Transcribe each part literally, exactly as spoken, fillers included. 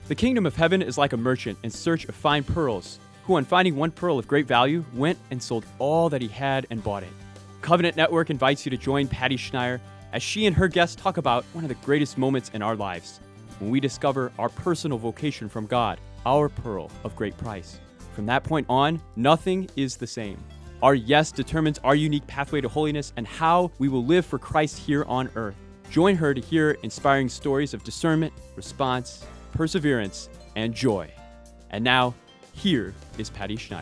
The kingdom of heaven is like a merchant in search of fine pearls, who on finding one pearl of great value, went and sold all that he had and bought it. Covenant Network invites you to join Patty Schneier as she and her guests talk about one of the greatest moments in our lives, when we discover our personal vocation from God, our pearl of great price. From that point on, nothing is the same. Our yes determines our unique pathway to holiness and how we will live for Christ here on earth. Join her to hear inspiring stories of discernment, response, perseverance, and joy. And now, here is Patty Schneier.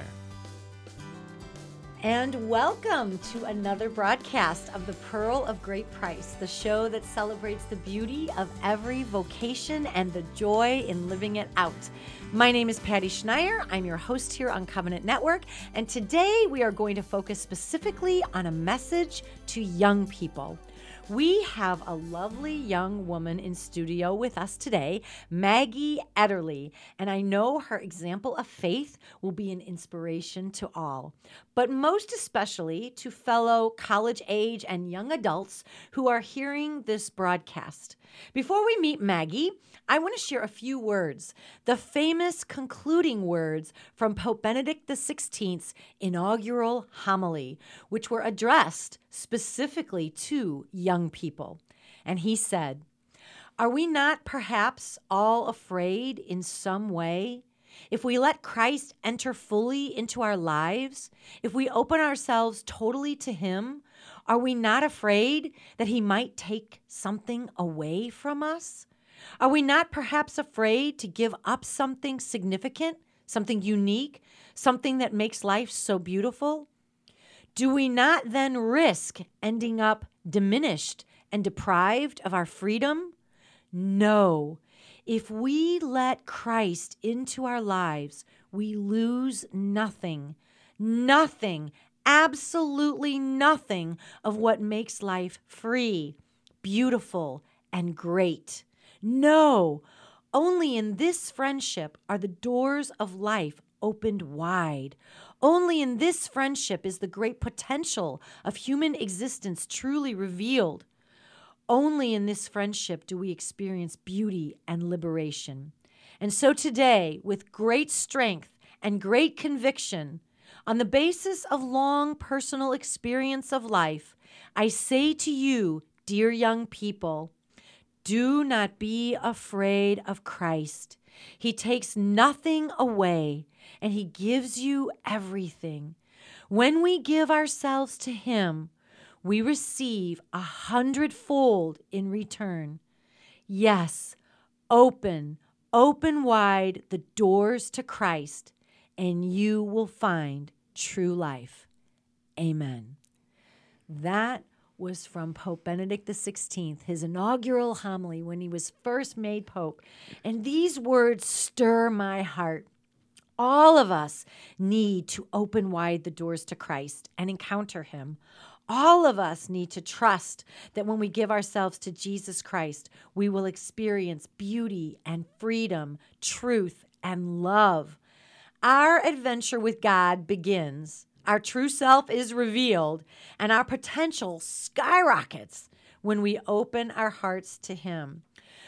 And welcome to another broadcast of The Pearl of Great Price, the show that celebrates the beauty of every vocation and the joy in living it out. My name is Patty Schneier. I'm your host here on Covenant Network, and today we are going to focus specifically on a message to young people. We have a lovely young woman in studio with us today, Maggie Ederle, and I know her example of faith will be an inspiration to all, but most especially to fellow college-age and young adults who are hearing this broadcast. Before we meet Maggie, I want to share a few words, the famous concluding words from Pope Benedict the sixteenth's inaugural homily, which were addressed specifically to young people. And he said, "Are we not perhaps all afraid in some way? If we let Christ enter fully into our lives, if we open ourselves totally to him, are we not afraid that he might take something away from us? Are we not perhaps afraid to give up something significant, something unique, something that makes life so beautiful? Do we not then risk ending up diminished and deprived of our freedom? No. If we let Christ into our lives, we lose nothing, nothing, absolutely nothing of what makes life free, beautiful, and great. No, only in this friendship are the doors of life opened wide. Only in this friendship is the great potential of human existence truly revealed. Only in this friendship do we experience beauty and liberation. And so today, with great strength and great conviction, on the basis of long personal experience of life, I say to you, dear young people, do not be afraid of Christ. He takes nothing away, and he gives you everything. When we give ourselves to him, we receive a hundredfold in return. Yes, open, open wide the doors to Christ, and you will find true life. Amen." That was from Pope Benedict the sixteenth, his inaugural homily when he was first made Pope. And these words stir my heart. All of us need to open wide the doors to Christ and encounter him. All of us need to trust that when we give ourselves to Jesus Christ, we will experience beauty and freedom, truth and love. Our adventure with God begins, our true self is revealed, and our potential skyrockets when we open our hearts to him.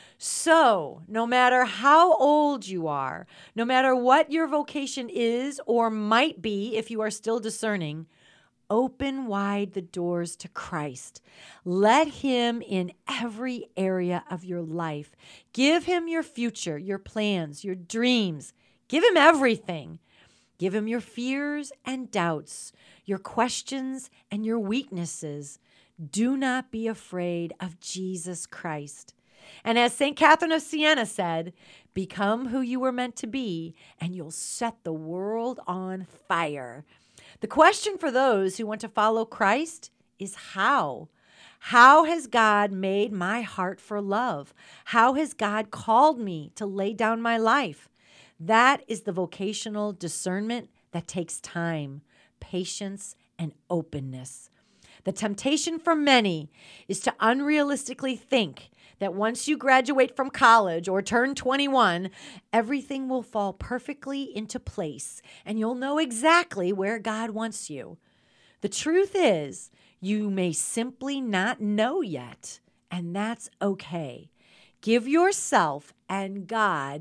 So, no matter how old you are, no matter what your vocation is or might be if you are still discerning, open wide the doors to Christ. Let him in every area of your life. Give him your future, your plans, your dreams. Give him everything. Give him your fears and doubts, your questions and your weaknesses. Do not be afraid of Jesus Christ. And as Saint Catherine of Siena said, become who you were meant to be, and you'll set the world on fire. The question for those who want to follow Christ is how? How has God made my heart for love? How has God called me to lay down my life? That is the vocational discernment that takes time, patience, and openness. The temptation for many is to unrealistically think that once you graduate from college or turn twenty-one, everything will fall perfectly into place and you'll know exactly where God wants you. The truth is, you may simply not know yet, and that's okay. Give yourself and God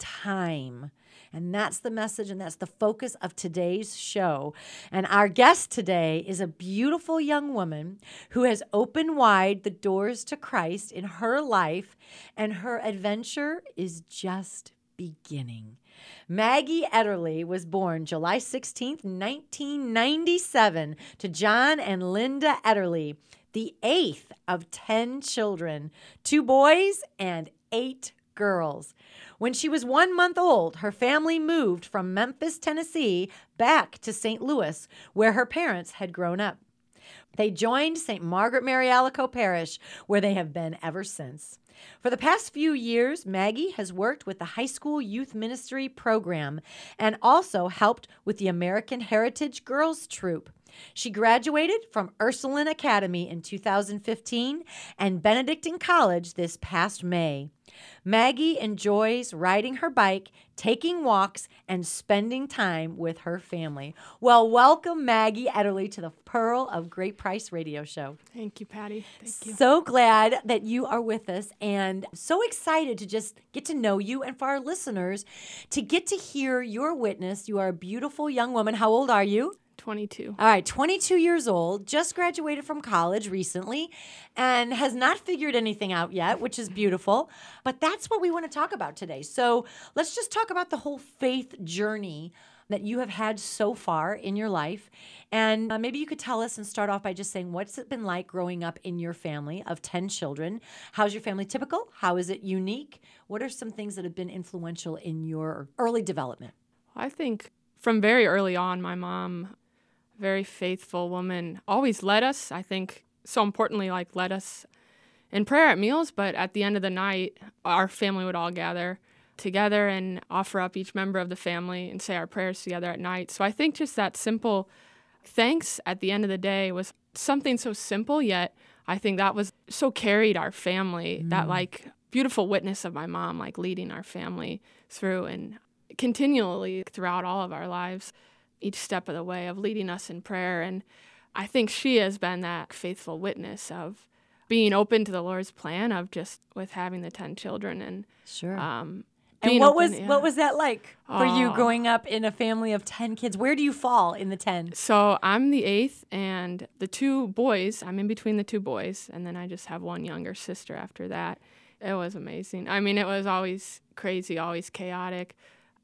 time. And that's the message, and that's the focus of today's show. And our guest today is a beautiful young woman who has opened wide the doors to Christ in her life, and her adventure is just beginning. Maggie Ederle was born July sixteenth, nineteen ninety-seven, to John and Linda Ederle, the eighth of ten children, two boys and eight girls. When she was one month old, her family moved from Memphis, Tennessee, back to Saint Louis, where her parents had grown up. They joined Saint Margaret Mary Alacoque Parish, where they have been ever since. For the past few years, Maggie has worked with the high school youth ministry program and also helped with the American Heritage Girls Troop. She graduated from Ursuline Academy in two thousand fifteen and Benedictine College this past May. Maggie enjoys riding her bike, taking walks, and spending time with her family. Well, welcome, Maggie Ederle, to the Pearl of Great Price radio show. Thank you, Patty. Thank you. So glad that you are with us, and so excited to just get to know you, and for our listeners to get to hear your witness. You are a beautiful young woman. How old are you? twenty-two. All right, twenty-two years old, just graduated from college recently, and has not figured anything out yet, which is beautiful. But that's what we want to talk about today. So let's just talk about the whole faith journey that you have had so far in your life. And uh, maybe you could tell us and start off by just saying, what's it been like growing up in your family of ten children? How's your family typical? How is it unique? What are some things that have been influential in your early development? I think from very early on, my mom, very faithful woman, always led us, I think, so importantly, like led us in prayer at meals, but at the end of the night, our family would all gather together and offer up each member of the family and say our prayers together at night. So I think just that simple thanks at the end of the day was something so simple, yet I think that was so carried our family, mm. that like beautiful witness of my mom, like leading our family through and continually throughout all of our lives, each step of the way of leading us in prayer. And I think she has been that faithful witness of being open to the Lord's plan of just with having the ten children and sure. Um, and what open, was yeah. what was that like for oh. you growing up in a family of ten kids? Where do you fall in the ten? So I'm the eighth, and the two boys, I'm in between the two boys, and then I just have one younger sister after that. It was amazing. I mean, it was always crazy, always chaotic,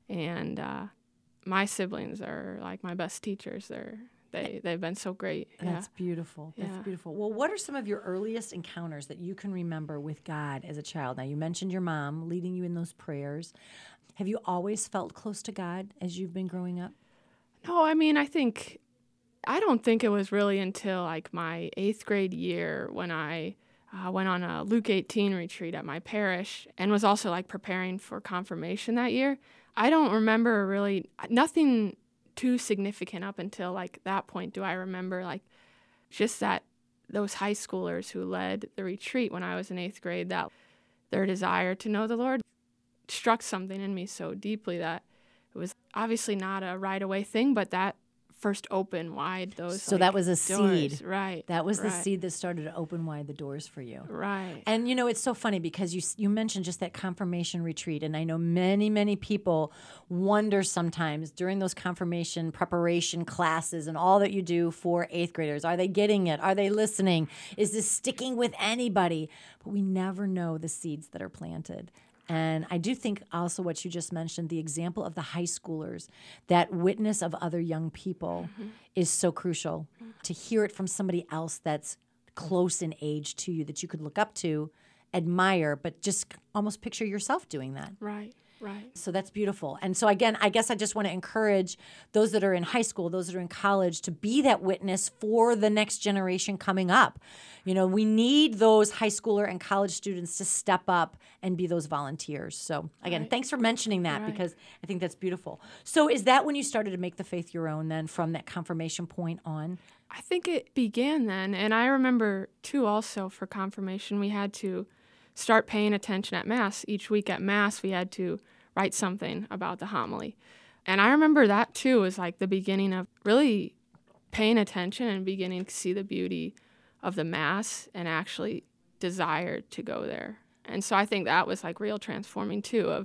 and uh, my siblings are like my best teachers. They're they they've been so great. That's yeah. beautiful. That's yeah. beautiful. Well, what are some of your earliest encounters that you can remember with God as a child? Now, you mentioned your mom leading you in those prayers. Have you always felt close to God as you've been growing up? No, I mean, I think I don't think it was really until like my eighth grade year when I uh, went on a Luke eighteen retreat at my parish and was also like preparing for confirmation that year. I don't remember really nothing too significant up until like that point. Do I remember like just that those high schoolers who led the retreat when I was in eighth grade, that their desire to know the Lord struck something in me so deeply that it was obviously not a right away thing, but that first open wide those so like, that was a doors. seed, right? That was right. the seed that started to open wide the doors for you, right? And you know, it's so funny because you you mentioned just that confirmation retreat, and I know many many people wonder sometimes during those confirmation preparation classes and all that you do for eighth graders, are they getting it? Are they listening? Is this sticking with anybody? But we never know the seeds that are planted. And I do think also what you just mentioned, the example of the high schoolers, that witness of other young people mm-hmm. is so crucial. Mm-hmm. To hear it from somebody else that's close in age to you, that you could look up to, admire, but just almost picture yourself doing that. Right. Right. So that's beautiful. And so again, I guess I just want to encourage those that are in high school, those that are in college, to be that witness for the next generation coming up. You know, we need those high schooler and college students to step up and be those volunteers. So again, right. thanks for mentioning that right. because I think that's beautiful. So is that when you started to make the faith your own then, from that confirmation point on? I think it began then. And I remember too, also for confirmation, we had to start paying attention at Mass. Each week at Mass, we had to write something about the homily. And I remember that, too, was like the beginning of really paying attention and beginning to see the beauty of the Mass and actually desired to go there. And so I think that was like real transforming, too, of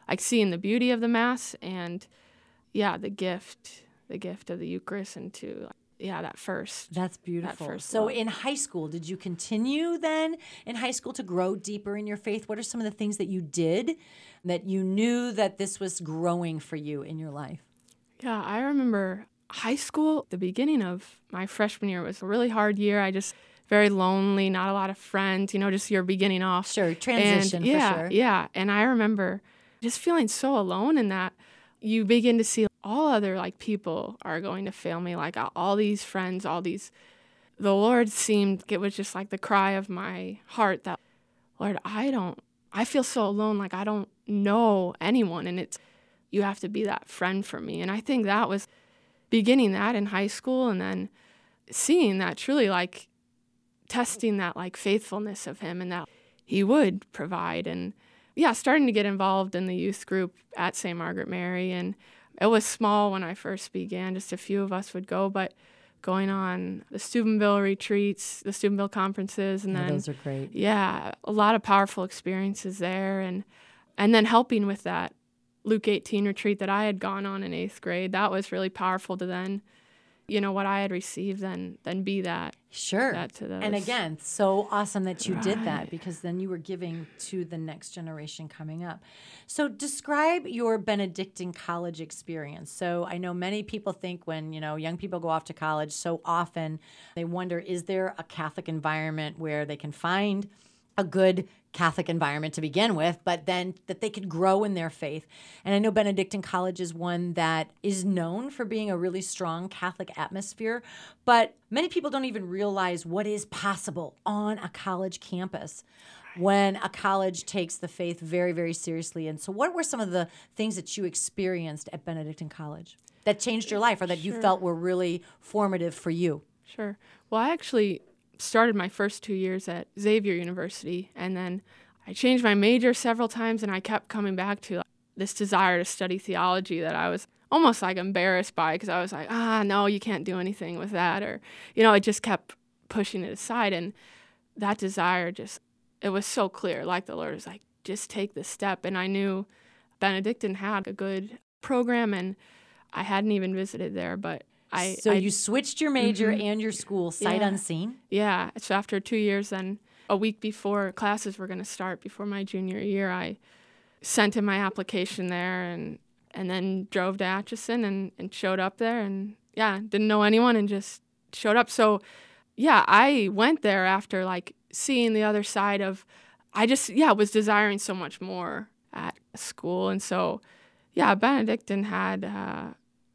like seeing the beauty of the Mass and, yeah, the gift, the gift of the Eucharist, and to, yeah, that first. That's beautiful. That first so love. In high school, did you continue then in high school to grow deeper in your faith? What are some of the things that you did that you knew that this was growing for you in your life? Yeah, I remember high school, the beginning of my freshman year was a really hard year. I just, very lonely, not a lot of friends, you know, just you're beginning off. Sure, transition and, yeah, for sure. Yeah, and I remember just feeling so alone in that. You begin to see all other, like, people are going to fail me, like, all these friends, all these, the Lord seemed, it was just like the cry of my heart that, Lord, I don't, I feel so alone, like I don't know anyone, and it's, you have to be that friend for me. And I think that was beginning that in high school, and then seeing that truly, like, testing that, like, faithfulness of him and that he would provide. And yeah, starting to get involved in the youth group at Saint Margaret Mary. And it was small when I first began, just a few of us would go, but going on the Steubenville retreats, the Steubenville conferences, and Yeah, then those are great. Yeah, a lot of powerful experiences there, and and then helping with that Luke eighteen retreat that I had gone on in eighth grade. That was really powerful to then, you know, what I had received, then then be that. Sure. That to those. And again, so awesome that you did that, Right. because then you were giving to the next generation coming up. So describe your Benedictine college experience. So I know many people think when, you know, young people go off to college, so often they wonder, is there a Catholic environment where they can find a good Catholic environment to begin with, but then that they could grow in their faith. And I know Benedictine College is one that is known for being a really strong Catholic atmosphere, but many people don't even realize what is possible on a college campus when a college takes the faith very, very seriously. And so what were some of the things that you experienced at Benedictine College that changed your life or that you Sure. felt were really formative for you? Sure. Well, I actually started my first two years at Xavier University, and then I changed my major several times, and I kept coming back to this desire to study theology that I was almost like embarrassed by, because I was like, ah, no, you can't do anything with that, or, you know, I just kept pushing it aside, and that desire just, it was so clear, like the Lord was like, just take the step, and I knew Benedictine had a good program, and I hadn't even visited there, but I, so I, you switched your major Mhm. and your school sight Yeah. unseen? Yeah. So after two years, then a week before classes were going to start, before my junior year, I sent in my application there, and and then drove to Atchison and, and showed up there, and yeah, didn't know anyone and just showed up. So yeah, I went there after like seeing the other side of, I just, yeah, was desiring so much more at school. And so, yeah, Benedictine had uh,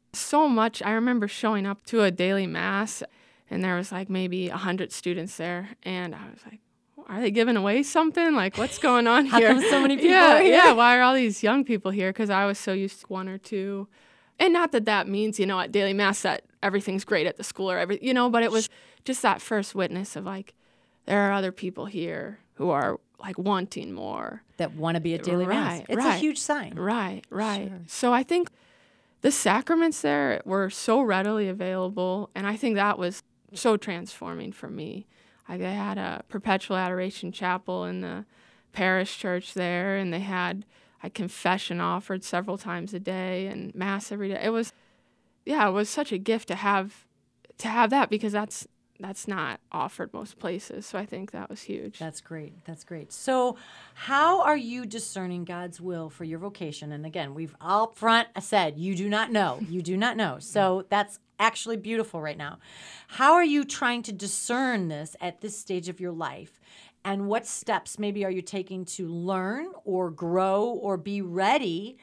so much. I remember showing up to a daily mass, and there was like maybe a hundred students there, and I was like, are they giving away something? Like, what's going on How here? come so many people yeah, are here? Yeah, why are all these young people here? Because I was so used to one or two. And not that that means, you know, at daily mass that everything's great at the school or every, you know, but it was just that first witness of like, there are other people here who are like wanting more. That want to be at daily mass. Right, It's a right. huge sign. Right, right. Sure. So I think the sacraments there were so readily available, and I think that was so transforming for me. Like, they had a perpetual adoration chapel in the parish church there, and they had a confession offered several times a day and mass every day. It was, yeah, it was such a gift to have to have that, because that's that's not offered most places. So I think that was huge. That's great. That's great. So how are you discerning God's will for your vocation? And again, we've all front said, you do not know. You do not know. So that's actually beautiful right now. How are you trying to discern this at this stage of your life? And what steps maybe are you taking to learn or grow or be ready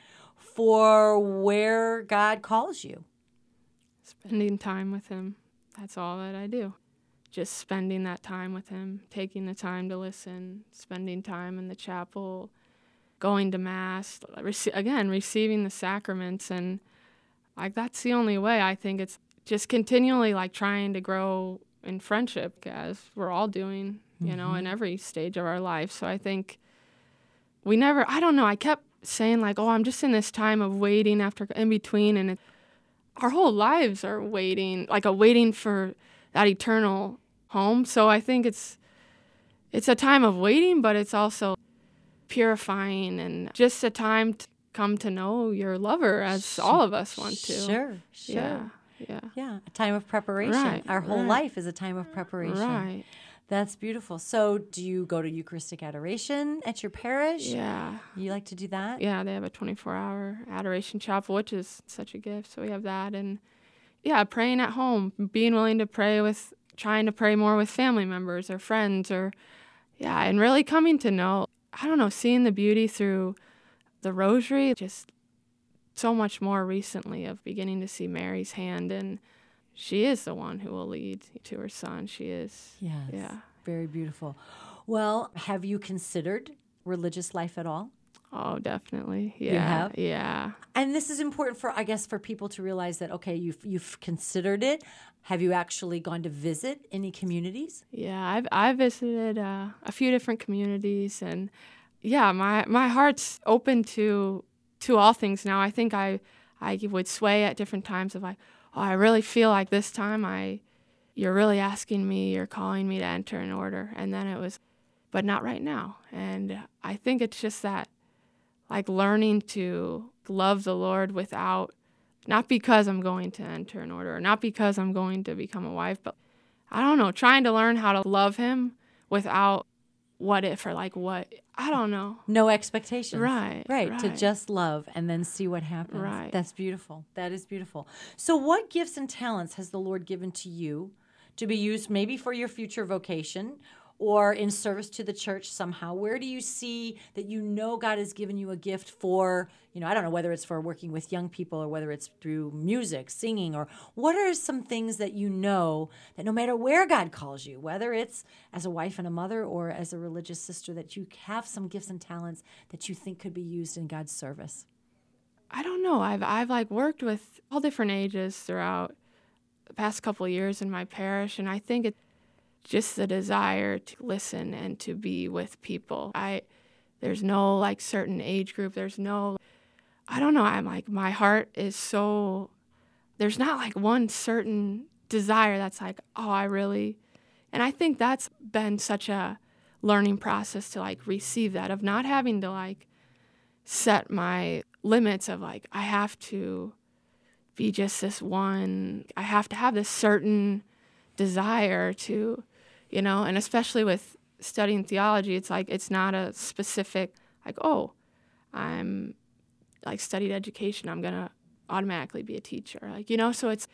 for where God calls you? Spending time with him. That's all that I do. Just spending that time with him, taking the time to listen, spending time in the chapel, going to mass, rece- again, receiving the sacraments. And like, that's the only way. I think it's just continually like trying to grow in friendship, as we're all doing, you mm-hmm. know, in every stage of our life. So I think we never, I don't know, I kept saying like, oh, I'm just in this time of waiting after, in between. And it, our whole lives are waiting, like a waiting for that eternal home. So I think it's it's a time of waiting, but it's also purifying and just a time to come to know your lover as all of us want to. Sure, sure. Yeah, yeah. Yeah, a time of preparation. Right, Our whole right. life is a time of preparation. Right. That's beautiful. So do you go to Eucharistic adoration at your parish? Yeah. You like to do that? Yeah, they have a twenty-four hour adoration chapel, which is such a gift. So we have that. And yeah, praying at home, being willing to pray with, trying to pray more with family members or friends or, yeah, and really coming to know, I don't know, seeing the beauty through the rosary, just so much more recently of beginning to see Mary's hand, and she is the one who will lead to her son. She is. Yes. Yeah. Very beautiful. Well, have you considered religious life at all? Oh, definitely. Yeah. You have? Yeah. And this is important for, I guess, for people to realize that, okay, you've, you've considered it. Have you actually gone to visit any communities? Yeah, I've I visited uh, a few different communities, and yeah, my my heart's open to to all things now. I think I I would sway at different times of like, oh, I really feel like this time I you're really asking me, you're calling me to enter an order, and then it was, but not right now. And I think it's just that, like learning to love the Lord without, not because I'm going to enter an order, or not because I'm going to become a wife, but I don't know, trying to learn how to love him without what if or like what, I don't know. No expectations. Right, Right. right. To just love and then see what happens. Right. That's beautiful. That is beautiful. So what gifts and talents has the Lord given to you to be used maybe for your future vocation or in service to the church somehow? Where do you see that you know God has given you a gift for, you know, I don't know whether it's for working with young people or whether it's through music, singing, or what are some things that you know that no matter where God calls you, whether it's as a wife and a mother or as a religious sister, that you have some gifts and talents that you think could be used in God's service? I don't know. I've I've like worked with all different ages throughout the past couple of years in my parish, and I think it's just the desire to listen and to be with people. I there's no like certain age group. There's no, I don't know. I'm like, my heart is so, there's not like one certain desire that's like, oh, I really, and I think that's been such a learning process to like receive that, of not having to like set my limits of like, I have to be just this one, I have to have this certain desire to, you know, and especially with studying theology, it's like, it's not a specific, like, oh, I'm like studied education, I'm going to automatically be a teacher. Like, you know, so it's,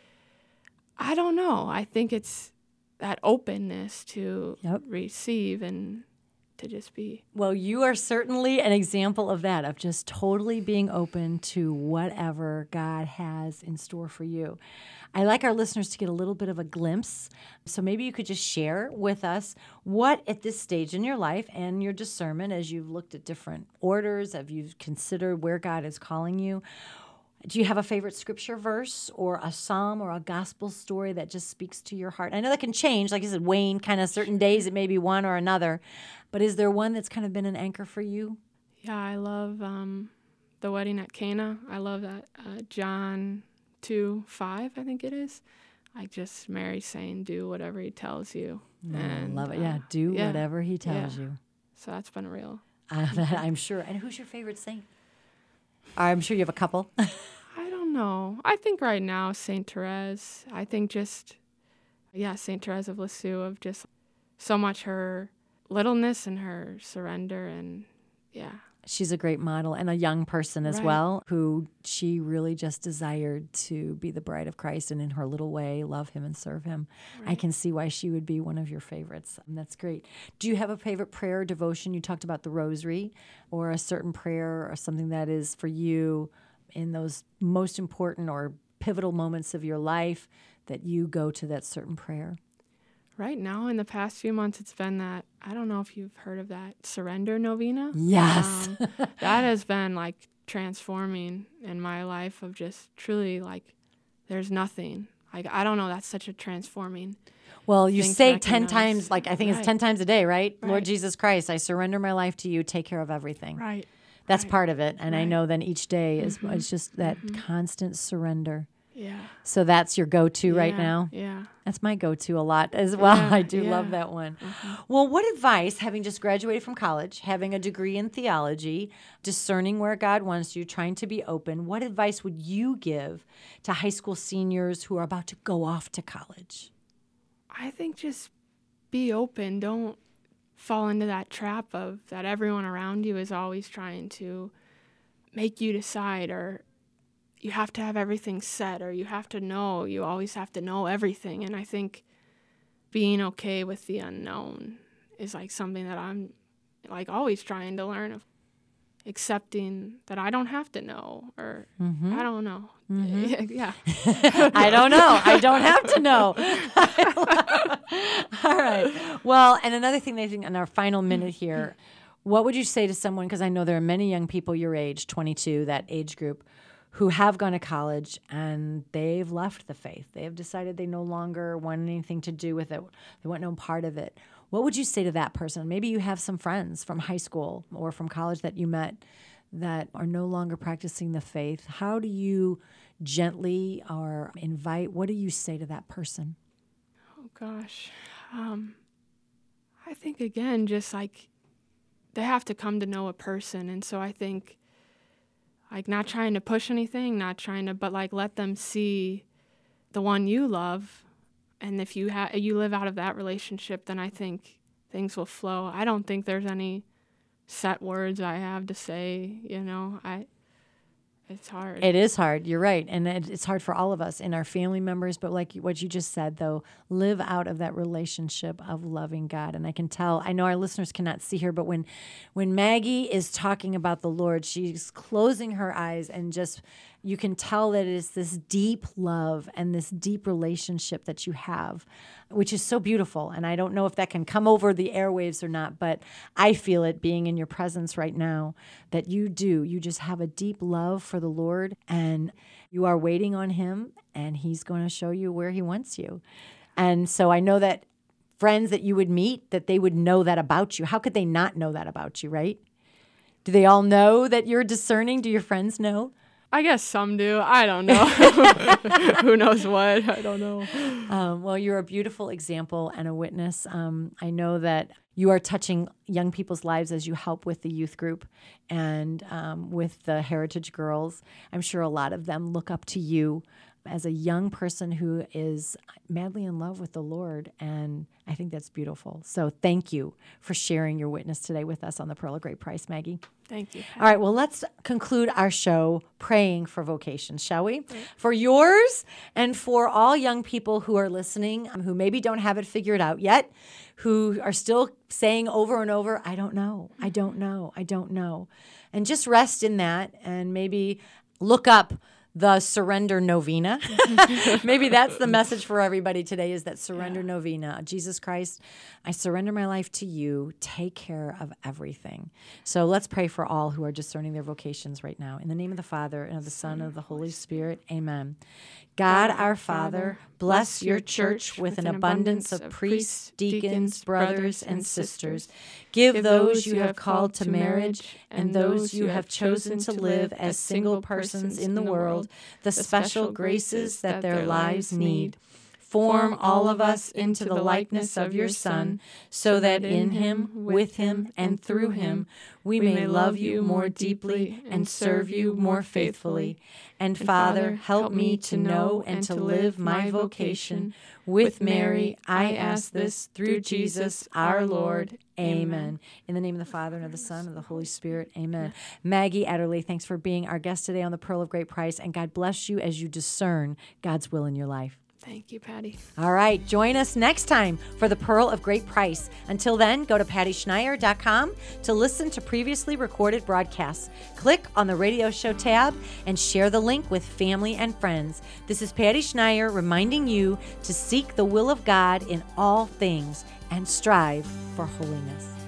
I don't know. I think it's that openness to Yep. receive and to just be. Well, you are certainly an example of that, of just totally being open to whatever God has in store for you. I like our listeners to get a little bit of a glimpse. So maybe you could just share with us what at this stage in your life and your discernment, as you've looked at different orders, have you considered where God is calling you, do you have a favorite scripture verse or a psalm or a gospel story that just speaks to your heart? I know that can change. Like you said, wane kind of certain days. It may be one or another. But is there one that's kind of been an anchor for you? Yeah, I love um, the wedding at Cana. I love that uh, John two five, I think it is. Like just Mary saying, do whatever he tells you. I And, love it. uh, Yeah, do yeah, whatever he tells yeah. you. So that's been a real. Uh, I'm sure. And who's your favorite saint? I'm sure you have a couple. I don't know. I think right now Saint Therese. I think just, yeah, Saint Therese of Lisieux, of just so much her littleness and her surrender, and yeah. She's a great model and a young person as Right. well, who she really just desired to be the bride of Christ and in her little way love him and serve him. I Right. can see why she would be one of your favorites. And that's great. Do you have a favorite prayer or devotion? You talked about the rosary, or a certain prayer or something that is for you in those most important or pivotal moments of your life that you go to that certain prayer? Right now, in the past few months, it's been that, I don't know if you've heard of that Surrender Novena. Yes. Um, that has been like transforming in my life, of just truly like, there's nothing. Like, I don't know, that's such a transforming. Well, you thing to say ten recognize. times, like I think it's Right. ten times a day, right? Lord Right. Jesus Christ, I surrender my life to you. Take care of everything. Right. That's Right. part of it. And I Right. know then each day is Mhm. it's just that Mhm. constant surrender. Yeah. So that's your go-to right Yeah, now? Yeah. That's my go-to a lot as well. Yeah, I do yeah. love that one. Uh-huh. Well, what advice, having just graduated from college, having a degree in theology, discerning where God wants you, trying to be open, what advice would you give to high school seniors who are about to go off to college? I think just be open. Don't fall into that trap of that everyone around you is always trying to make you decide, or you have to have everything set, or you have to know, you always have to know everything. And I think being okay with the unknown is like something that I'm like always trying to learn, of accepting that I don't have to know, or Mm-hmm. I don't know. Mm-hmm. Yeah. I don't know. I don't have to know. All right. Well, and another thing I think in our final minute here, what would you say to someone, because I know there are many young people your age, twenty-two, that age group, who have gone to college and they've left the faith. They have decided they no longer want anything to do with it. They want no part of it. What would you say to that person? Maybe you have some friends from high school or from college that you met that are no longer practicing the faith. How do you gently or invite, what do you say to that person? Oh, gosh. Um, I think, again, just like they have to come to know a person. And so I think, like, not trying to push anything, not trying to, but like let them see the one you love. And if you ha- you live out of that relationship, then I think things will flow. I don't think there's any set words I have to say, you know. I It's hard. It is hard. You're right. And it, it's hard for all of us and our family members. But like what you just said, though, live out of that relationship of loving God. And I can tell, I know our listeners cannot see her, but when, when Maggie is talking about the Lord, she's closing her eyes and just, you can tell that it is this deep love and this deep relationship that you have, which is so beautiful. And I don't know if that can come over the airwaves or not, but I feel it being in your presence right now, that you do. You just have a deep love for the Lord, and you are waiting on him, and he's going to show you where he wants you. And so I know that friends that you would meet, that they would know that about you. How could they not know that about you, right? Do they all know that you're discerning? Do your friends know? I guess some do. I don't know. Who knows what? I don't know. Um, well, you're a beautiful example and a witness. Um, I know that you are touching young people's lives as you help with the youth group and um, with the Heritage Girls. I'm sure a lot of them look up to you as a young person who is madly in love with the Lord, and I think that's beautiful. So thank you for sharing your witness today with us on the Pearl of Great Price, Maggie. Thank you. All right, well, let's conclude our show praying for vocations, shall we? Right. For yours and for all young people who are listening, um, who maybe don't have it figured out yet, who are still saying over and over, I don't know, I don't know, I don't know. And just rest in that and maybe look up the Surrender Novena. Maybe that's the message for everybody today, is that Surrender yeah. Novena. Jesus Christ, I surrender my life to you. Take care of everything. So let's pray for all who are discerning their vocations right now. In the name of the Father, and of the Son, and of the Holy Spirit. Amen. God, our Father, bless your church with an abundance of priests, deacons, brothers, and sisters. Give those you have called to marriage and those you have chosen to live as single persons in the world the special graces that their lives need. Form all of us into the likeness of your Son, so that in him, with him, and through him, we may love you more deeply and serve you more faithfully. And Father, help me to know and to live my vocation. With Mary, I ask this through Jesus our Lord. Amen. In the name of the Father, and of the Son, and of the Holy Spirit. Amen. Maggie Adderley, thanks for being our guest today on the Pearl of Great Price, and God bless you as you discern God's will in your life. Thank you, Patty. All right. Join us next time for the Pearl of Great Price. Until then, go to patty schneier dot com to listen to previously recorded broadcasts. Click on the radio show tab and share the link with family and friends. This is Patty Schneier reminding you to seek the will of God in all things and strive for holiness.